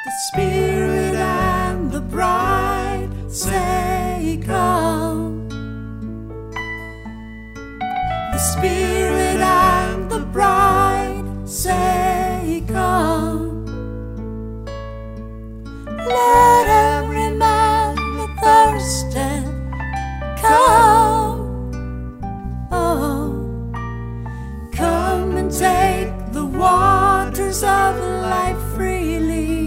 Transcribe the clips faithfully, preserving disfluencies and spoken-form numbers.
The Spirit and the bride say, come. The Spirit and the bride say, come. Let every man that thirsteth come. Oh, come and take the waters of life freely.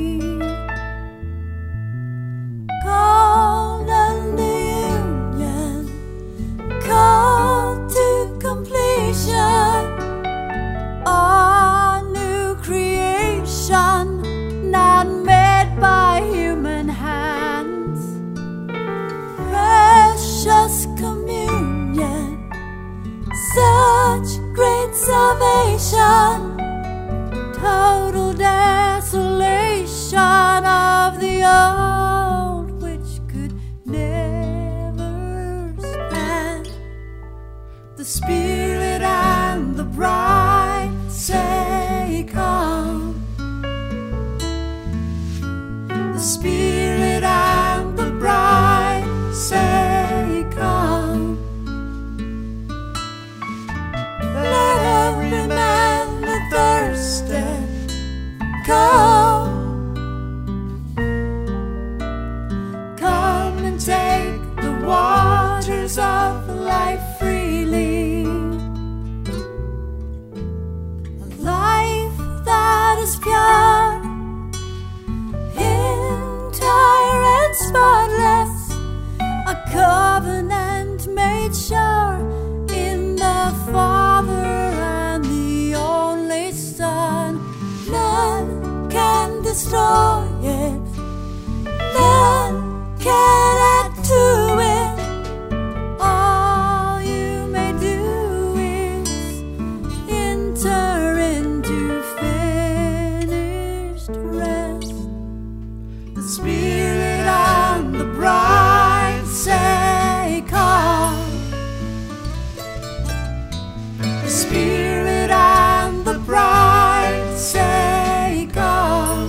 Called unto union, called to completion, a new creation, not made by human hands. Precious communion, such great salvation, total desolation of the old which could never stand. The Spirit and the bride say, come. The Spirit and the bride say, come. Let every man that thirsteth come. Come and take the waters of life freely. A life that is pure, entire and spotless, a covenant made sure in the Father and the only Son. None can destroy it, none can add to it. All you may do is enter into finished rest. The Spirit and the bride say, come. The Spirit and the bride say, come.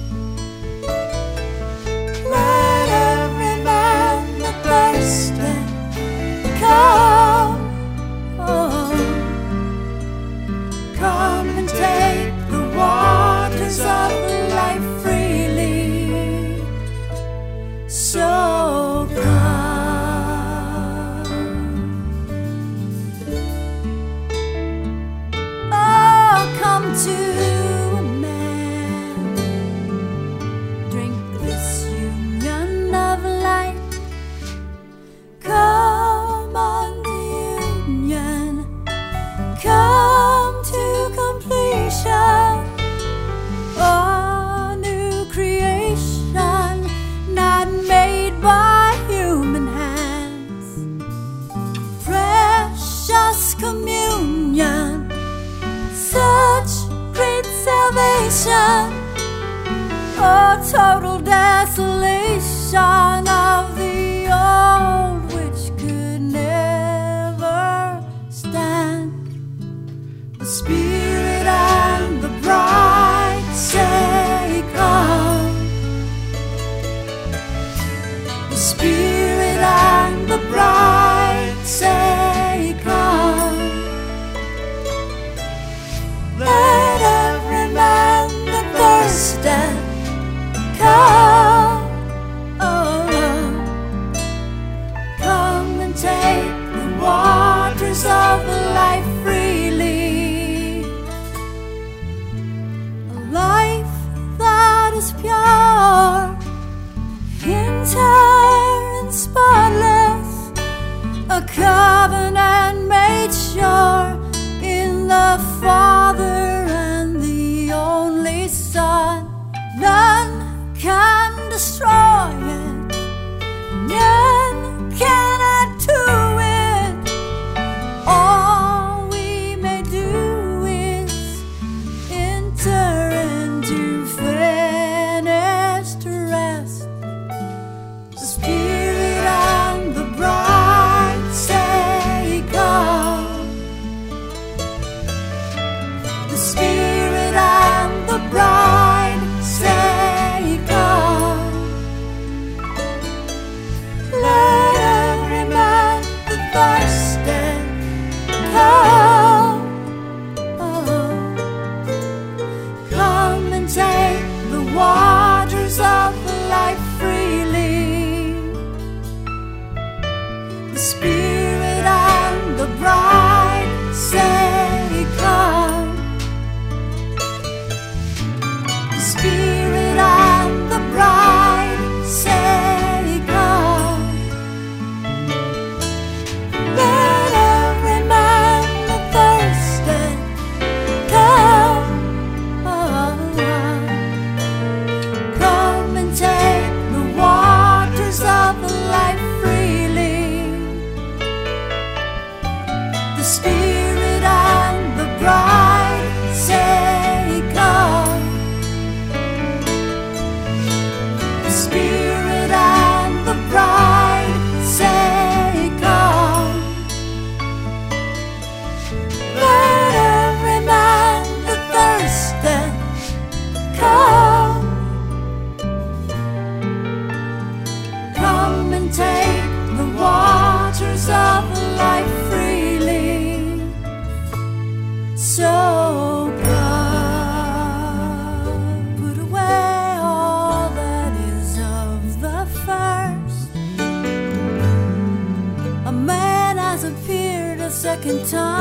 Let every man that thirsteth come. Oh, come and take the waters of life freely. So come. Oh, come to a man, drink this union of light. Come unto union, come to completion, a new creation, not made by human hands. Precious communion, such great salvation, a total desolation of the old which could never stand. The Spirit and the bride say, come. The Spirit and the bride say, come. Let every man that thirsteth come. Oh, come and take the waters of life freely. A life that is pure, entire and spotless, a covenant made sure in the Father and the only Son. None can destroy it, none can add to it. All we may do is enter into finished rest. The Spirit and the bride say, come. The Spirit and the bride say, can talk.